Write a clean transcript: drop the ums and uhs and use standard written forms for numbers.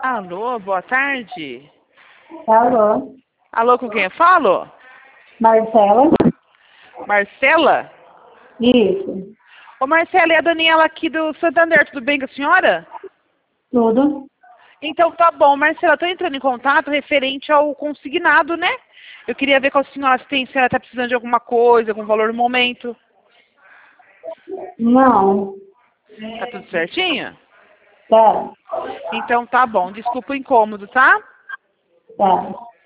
Alô, boa tarde. Alô, Alô, com quem eu falo? Marcela? Marcela? Isso, Ô, Marcela, é a Daniela aqui do Santander, tudo bem com a senhora? tudo. Então tá bom, Marcela, estou entrando em contato referente ao consignado, né? Eu queria ver com a senhora se a senhora está precisando de alguma coisa, algum valor no momento. Não, Tá tudo certinho? tá, Então tá bom, desculpa o incômodo, tá? tá.